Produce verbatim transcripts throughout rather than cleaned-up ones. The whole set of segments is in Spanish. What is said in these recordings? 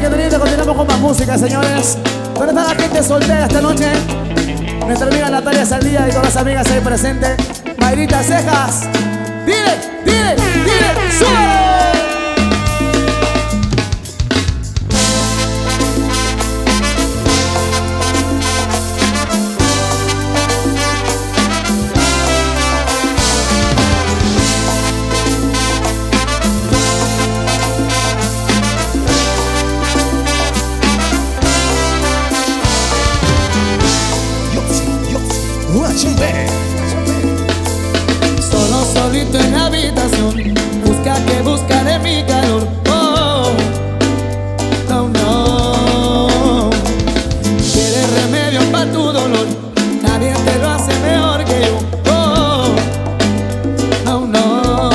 que teniendo continuamos con más música, señores. Pero está la gente soltera esta noche. Nuestra amiga Natalia Saldía y todas las amigas ahí presentes. Mayrita Cejas. Dile, dile, dile, ¡sube! Solo solito en la habitación, busca que busca de mi calor. Oh, no, no. Quieres remedio para tu dolor, nadie te lo hace mejor que yo. Oh, no, no.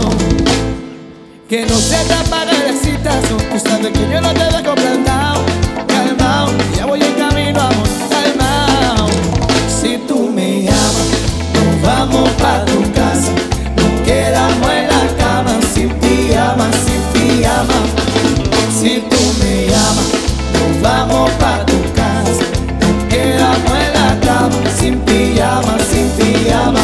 Que no se te apague la excitación, tú sabes que yo no te dejo plantado. Calmao, ya voy en camino, amor, calmao. Si tú me llamas, nos vamos pa' tu casa. Nos quedamos en la cama, sin pijama, sin pijama. Si tú me llamas, nos vamos pa' tu casa. Nos quedamos en la cama, sin pijama, sin pijama.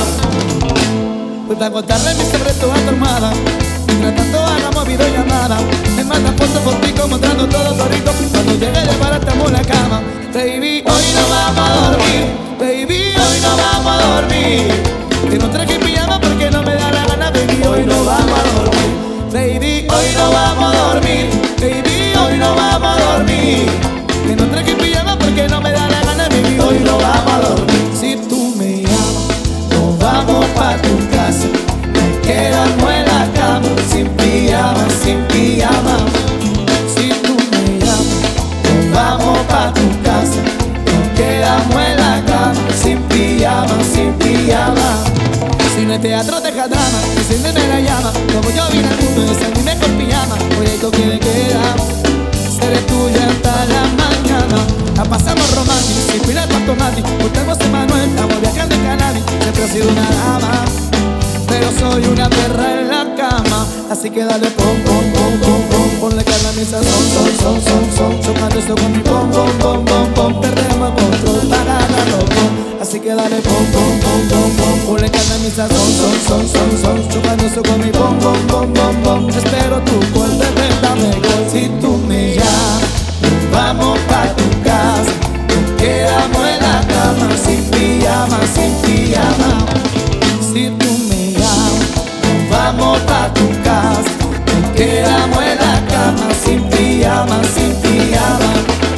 Pues para contarle mi secreto a tu armada, mientras tanto hagamos videollamada. Me mandan fotos por ti mostrando todo torito. Cuando llegue de para estamos en la cama. Baby, hoy no vamos a dormir. Baby, hoy no vamos a dormir. Que no traje pijama porque no me da la gana. Baby, hoy no vamos a dormir. Baby, hoy no vamos a dormir. Baby, hoy no vamos a dormir. Que no traje pijama porque no me da la gana. Baby, hoy no vamos a dormir. Si tú me llamas, nos vamos pa' tu casa. Me quedamos en la cama, sin pijama, sin pijama. Si tú me llamas, nos vamos pa' tu casa. Nos quedamos en la cama, sin pijama, sin pijama. Si no es teatro, deja drama, enciéndeme la llama. Como yo vine al mundo, desayuné con pijama. Hoy hay toque de queda, seré tuya hasta la mañana. La pasamos romántico, sin piloto automático. Buscamos Emanuel, estamos viajando en cannabis. Siempre he sido una dama, pero soy una perra en la cama. Así que dale pom, pom, pom, pom, pom. Ponle carne a mi sazón, son, son, son, son. Chocando esto con mi pom, pom, pom, pom, pom. Perdemos el control para ganarlo, pom. Así que dale pom, pom, pom, pom, pom. Ponle carne a mi sazón, son, son, son, son. Chocando esto con mi pom, pom, pom, pom, pom. Espero tu cuerpo, dame gol. Si tú me llamas, nos vamos pa' tu casa. Nos quedamos en la cama, sin pijama, sin pijama. Si tú me llamas, nos vamos pa' tu casa. Nos quedamos en la cama, sin pijama, sin pijama.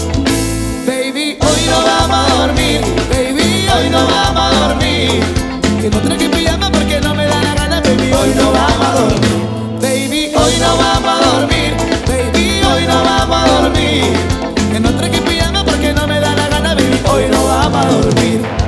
Baby, hoy no vamos a dormir. Baby, hoy no vamos a dormir. Que no traje pijama porque no me da la gana. Baby, hoy no vamos a dormir. Baby, hoy no vamos a dormir. Baby, hoy no vamos a dormir. Que no traje pijama porque no me da la gana. Baby, hoy no vamos a dormir.